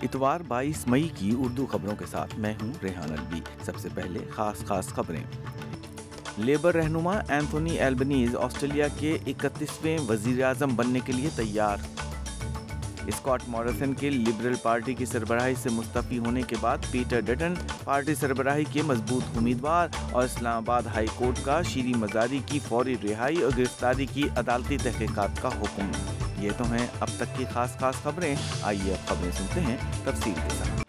اتوار 22 مئی کی اردو خبروں کے ساتھ میں ہوں ریحان الوی۔ سب سے پہلے خاص خبریں۔ لیبر رہنما اینتھونی ایلبنیز آسٹریلیا کے 31ویں وزیر اعظم بننے کے لیے تیار۔ اسکاٹ موریسن کے لبرل پارٹی کی سربراہی سے مستعفی ہونے کے بعد پیٹر ڈٹن پارٹی سربراہی کے مضبوط امیدوار، اور اسلام آباد ہائی کورٹ کا شیریں مزاری کی فوری رہائی اور گرفتاری کی عدالتی تحقیقات کا حکم۔ یہ تو ہیں اب تک کی خاص خبریں۔ آئیے اب خبریں سنتے ہیں تفصیل کے ساتھ۔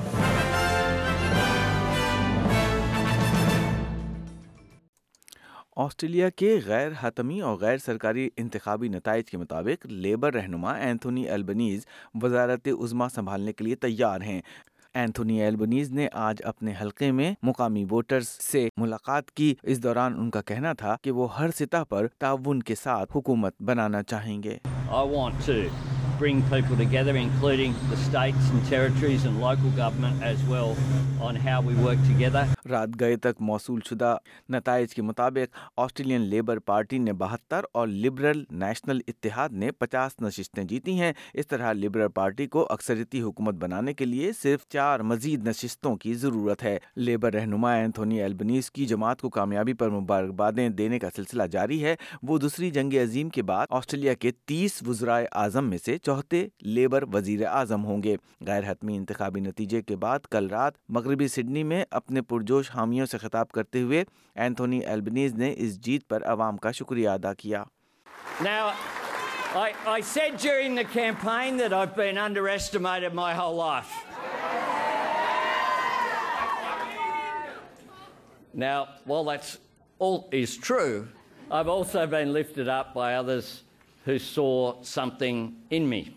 آسٹریلیا کے غیر حتمی اور غیر سرکاری انتخابی نتائج کے مطابق لیبر رہنما اینتھونی ایلبنیز وزارت عظمیٰ سنبھالنے کے لیے تیار ہیں۔ اینتھونی ایلبنیز نے آج اپنے حلقے میں مقامی ووٹرز سے ملاقات کی۔ اس دوران ان کا کہنا تھا کہ وہ ہر سطح پر تعاون کے ساتھ حکومت بنانا چاہیں گے۔ I want to bring people together, including the states and territories and local government as well, on how we work together. رات گئے تک موصول شدہ نتائج کے مطابق آسٹریلین لیبر پارٹی نے 72 اور لبرل نیشنل اتحاد نے 50 نشستیں جیتی ہیں۔ اس طرح لبرل پارٹی کو اکثریتی حکومت بنانے کے لیے صرف 4 مزید نشستوں کی ضرورت ہے۔ لیبر رہنما اینتھونی ایلبنیز کی جماعت کو کامیابی پر مبارکبادیں دینے کا سلسلہ جاری ہے۔ وہ دوسری جنگ عظیم کے بعد آسٹریلیا کے 30 وزرائے اعظم میں سے چوتھے لیبر وزیر اعظم ہوں گے۔ غیر حتمی انتخابی نتیجے کے بعد کل رات مغربی سڈنی میں اپنے پرجوش حامیوں سے خطاب کرتے ہوئے اینتھونی ایلبنیز نے اس جیت پر عوام کا شکریہ ادا کیا۔ Now, I said during the campaign that I've been underestimated my whole life. Now, while that's all is true, I've also been lifted up by others who saw something in me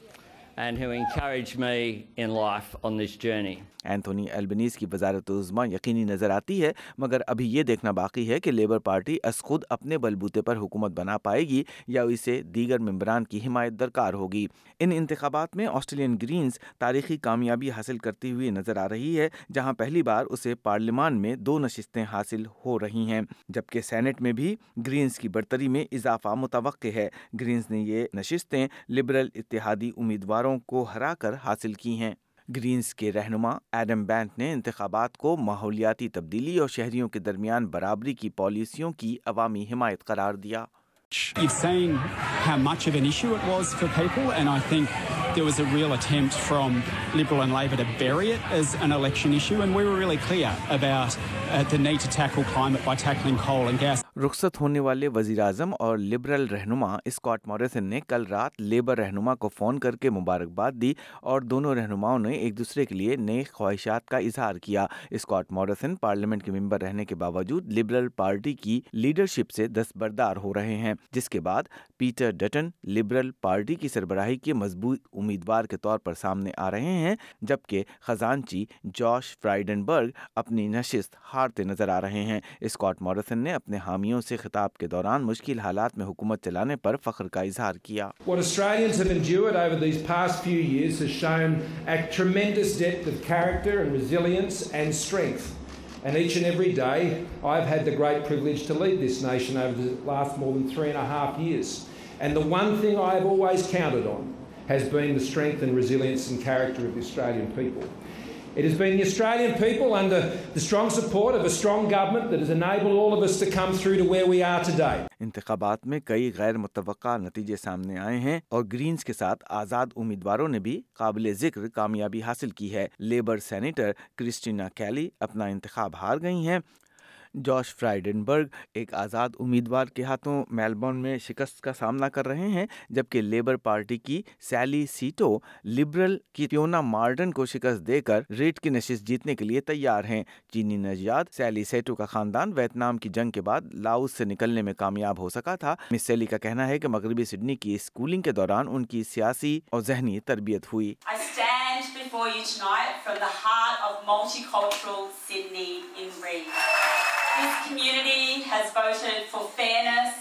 and who encouraged me in life on this journey. Anthony Albanese کی وزارت عظمیٰ یقینی نظر آتی ہے، مگر ابھی یہ دیکھنا باقی ہے کہ لیبر پارٹی از خود اپنے بلبوتے پر حکومت بنا پائے گی یا اسے دیگر ممبران کی حمایت درکار ہوگی۔ ان انتخابات میں آسٹریلین گرینز تاریخی کامیابی حاصل کرتی ہوئی نظر آ رہی ہے، جہاں پہلی بار اسے پارلیمان میں 2 نشستیں حاصل ہو رہی ہیں، جبکہ سینٹ میں بھی گرینز کی برتری میں اضافہ متوقع ہے۔ گرینز نے یہ نشستیں لبرل اتحادی امیدواروں کو ہرا کر حاصل کی ہیں۔ گرینز کے رہنما ایڈم بینٹ نے انتخابات کو ماحولیاتی تبدیلی اور شہریوں کے درمیان برابری کی پالیسیوں کی عوامی حمایت قرار دیا۔ You've seen how much of an issue it was for people, and I think there was a real attempt from Liberal and Labor to bury it as an election issue, and we were really clear about the need to tackle climate by tackling coal and gas. رخصت ہونے والے وزیر اعظم اور liberal رہنما Scott Morrison نے کل رات labour رہنما کو فون کر کے مبارکباد دی، اور دونوں رہنماؤں نے ایک دوسرے کے لیے نیک خواہشات کا اظہار کیا۔ اسکاٹ موریسن پارلیمنٹ کے ممبر رہنے کے باوجود لبرل پارٹی کی لیڈرشپ سے دستبردار ہو رہے ہیں، جس کے بعد پیٹر ڈٹن لبرل پارٹی کی سربراہی کے مضبوط امیدوار کے طور پر سامنے آ رہے ہیں، جبکہ خزانچی جوش فرائیڈنبرگ اپنی نشست ہارتے نظر آ رہے ہیں۔ اسکاٹ موریسن نے اپنے حامیوں سے خطاب کے دوران مشکل حالات میں حکومت چلانے پر فخر کا اظہار کیا۔ What Australians have endured over these past few years has shown a tremendous depth of character and resilience and strength. And each and every day I've had the great privilege to lead this nation over the last more than 3.5 years. And the one thing I have always counted on has been the strength and resilience and character of the Australian people. It has been the Australian people under the strong support of a strong government that has enabled all of us to come through to where we are today. انتخابات میں کئی غیر متوقع نتیجے سامنے آئے ہیں، اور گرینز کے ساتھ آزاد امیدواروں نے بھی قابل ذکر کامیابی حاصل کی ہے۔ لیبر سینیٹر کرسٹینا کیلی اپنا انتخاب ہار گئی ہیں۔ جوش فرائیڈنبرگ ایک آزاد امیدوار کے ہاتھوں میلبورن میں شکست کا سامنا کر رہے ہیں، جبکہ لیبر پارٹی کی سیلی سیٹو لبرل کی فیونا مارڈن کو شکست دے کر ریٹ کی نشست جیتنے کے لیے تیار ہیں۔ چینی نژاد سیلی سیٹو کا خاندان ویتنام کی جنگ کے بعد لاؤس سے نکلنے میں کامیاب ہو سکا تھا۔ مس سیلی کا کہنا ہے کہ مغربی سڈنی کی اسکولنگ کے دوران ان کی سیاسی اور ذہنی تربیت ہوئی۔ I stand before you tonight from the heart of multicultural Sydney in Reid. This community has voted for fairness,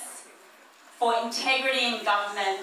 for integrity in government,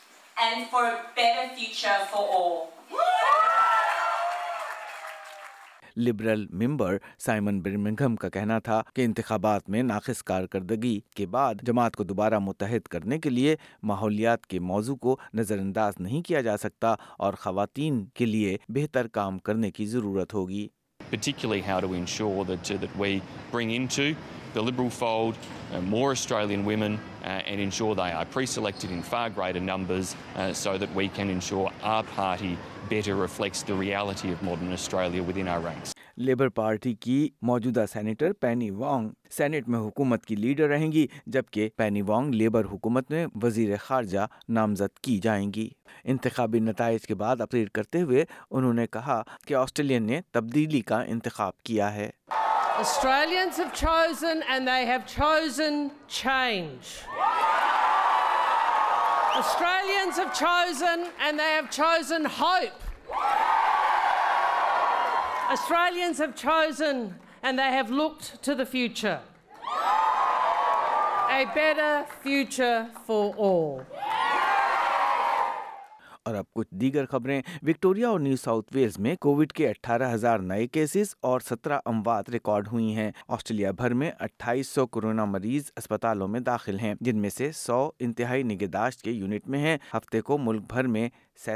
and for a better future for all. Liberal member Simon birmingham का कहना था कि इंतखाबात में नाक़िस कारकर्दगी के बाद जमात को दोबारा मुत्तहिद करने के लिए माहौलियात के मौजू को नज़रअंदाज नहीं किया जा सकता और ख़वातीन के लिए बेहतर काम करने की ज़रूरत होगी। Particularly how to ensure that we bring into the Liberal fold more Australian women and ensure they are pre-selected in far greater numbers so that we can ensure our party better reflects the reality of modern Australia within our ranks. Labour party की मौजूदा senator पेनी Wong senate में हुकूमत की leader रहेंगी, जबकि पेनी Wong labour हुकूमत में वजीर खारजा नामजद की जाएंगी। इंतखाबी नताइज के बाद अपील करते हुए उन्होंने कहा कि ऑस्ट्रेलियन ने तब्दीली का इंतखाब किया है। Australians have chosen and they have chosen change. Australians have chosen and they have chosen hope. Australians have chosen and they have looked to the future. A better future for all. और अब कुछ दीगर खबरें। Victoria और New South Wales में covid के 18,000 नए cases और 17 अमवात रिकॉर्ड हुई हैं। ऑस्ट्रेलिया भर में 2800 कोरोना मरीज अस्पतालों में दाखिल हैं, जिनमें से 100 इंतहाई निगहदाश्त के यूनिट में हैं। हफ्ते को मुल्क भर में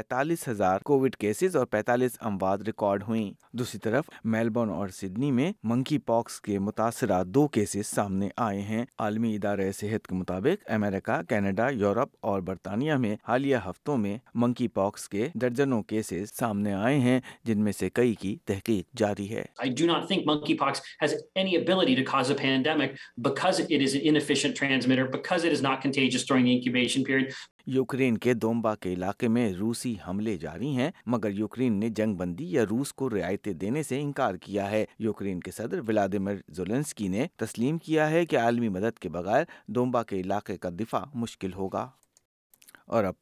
47,000 कोविड केसेस और 45 अमवात रिकॉर्ड हुई। दूसरी तरफ मेलबर्न और सिडनी में मंकी पॉक्स के मुतासरा 2 केसेस सामने आए हैं। आलमी इदारे सेहत के मुताबिक अमेरिका, कनाडा, यूरोप और बरतानिया में हालिया हफ्तों में मंकी पॉक्स के दर्जनों केसेस सामने आए हैं, जिनमें से कई की तहकीक जारी है। I do not think monkeypox has any ability to cause a pandemic because it is an inefficient transmitter, because it is not contagious during the incubation period. Ukraine के दोम्बा के इलाके में रूसी हमले जारी हैं, मगर यूक्रेन ने जंग बंदी या रूस को रियायतें देने से इनकार किया है। यूक्रेन के सदर व्लादिमीर ज़ेलेंस्की ने तस्लीम किया है कि आलमी मदद के बगैर दोम्बा के इलाके का दिफा मुश्किल होगा। और अब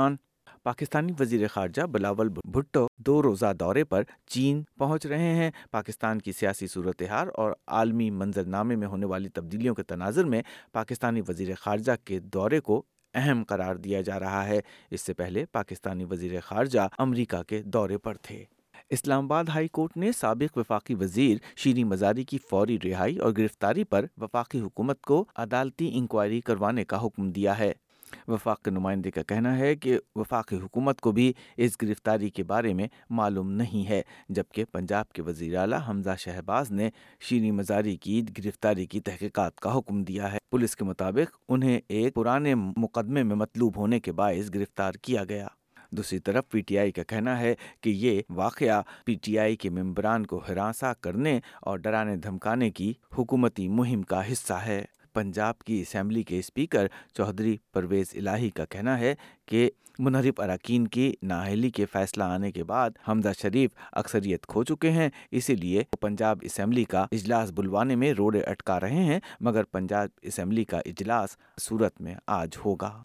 पाकिस्तानी वजीर खारजा बिलावल भुट्टो 2 रोज़ा दौरे पर चीन पहुंच रहे हैं। पाकिस्तान की सियासी सूरत हाल और आलमी मंजरनामे में होने वाली तब्दीलियों के तनाजुर में पाकिस्तानी वजीर खारजा के दौरे को अहम करार दिया जा रहा है। इससे पहले पाकिस्तानी वजीर खारजा अमरीका के दौरे पर थे। इस्लामाबाद हाई कोर्ट ने साबिक वफाकी वजीर शीरी मजारी की फौरी रिहाई और गिरफ्तारी पर वफाकी हुकूमत को अदालती इंक्वायरी करवाने का हुक्म दिया है। वफाक के नुमाइंदे का कहना है कि वफाकी हुकूमत को भी इस गिरफ्तारी के बारे में मालूम नहीं है, जबकि पंजाब के वज़ीर आला हमजा शहबाज ने शीरी मजारी की गिरफ्तारी की तहकीकात का हुक्म दिया है। पुलिस के मुताबिक उन्हें एक पुराने मुकदमे में मतलूब होने के बायस गिरफ्तार किया गया। दूसरी तरफ पीटीआई का कहना है कि ये वाक़या पीटीआई के मेंबरान को हिरासा करने और डराने धमकाने की हुकूमती मुहिम का हिस्सा है। पंजाब की असेंबली के स्पीकर चौधरी परवेज़ इलाही का कहना है कि मुनहरिफ अरकान की नाअहली के फैसला आने के बाद हमजा शरीफ अक्सरियत खो चुके हैं, इसीलिए पंजाब असेंबली का इजलास बुलवाने में रोड़े अटका रहे हैं, मगर पंजाब असेंबली का इजलास सूरत में आज होगा।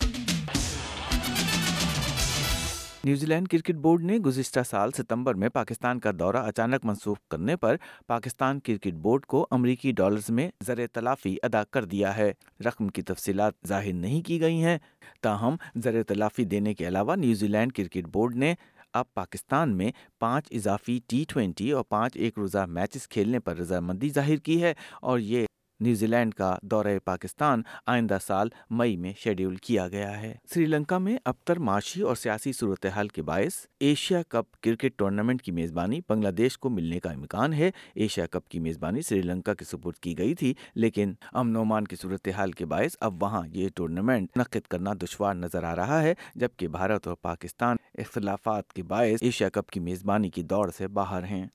न्यूजीलैंड क्रिकेट बोर्ड ने गुज़िश्ता साल सितंबर में पाकिस्तान का दौरा अचानक मनसूख करने पर पाकिस्तान क्रिकेट बोर्ड को अमरीकी डॉलर्स में ज़र तलाफ़ी अदा कर दिया है। रकम की तफसीलात ज़ाहिर नहीं की गई हैं, ताहम ज़र तलाफ़ी देने के अलावा न्यूजीलैंड क्रिकेट बोर्ड ने अब पाकिस्तान में 5 इजाफी T20 और 5 एक रोज़ा मैचेस खेलने पर रज़ामंदी जाहिर की है और ये न्यूजीलैंड का दौरे पाकिस्तान आइंदा साल मई में शेड्यूल किया गया है। श्रीलंका में अबतर माशी और सियासी सूरत हाल के बायस एशिया कप क्रिकेट टूर्नामेंट की मेज़बानी बांग्लादेश को मिलने का इम्कान है। एशिया कप की मेज़बानी श्रीलंका के सुपुर्द की गई थी, लेकिन अमन ओमान की सूरत हाल के बायस अब वहाँ ये टूर्नामेंट मुनक्किद करना दुश्वार नजर आ रहा है, जबकि भारत और पाकिस्तान इख्तिलाफात के बायस एशिया कप की मेज़बानी की दौड़ से बाहर हैं।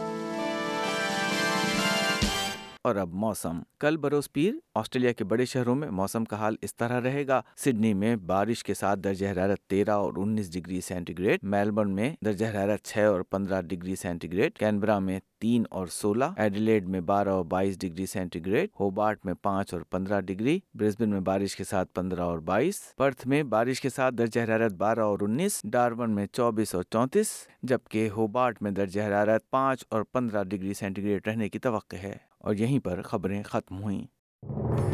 और अब मौसम। कल बरोज़ पीर ऑस्ट्रेलिया के बड़े शहरों में मौसम का हाल इस तरह रहेगा। सिडनी में बारिश के साथ दर्जा हरारत 13 और 19 डिग्री सेंटीग्रेड, मेलबर्न में दर्जा हरारत 6 और 15 डिग्री सेंटीग्रेड, कैनबरा में 3 और 16, एडिलेड में 12 और 22 डिग्री सेंटीग्रेड, होबार्ट में 5 और 15 डिग्री, ब्रिस्बेन में बारिश के साथ 15 और 22, पर्थ में बारिश के साथ दर्जा हरारत 12 और 19, डार्विन में 24 और 34, जबकि होबार्ट में दर्जा हरारत 5 और 15 डिग्री सेंटीग्रेड रहने की तवक्को है। और यहीं पर खबरें खत्म हुई।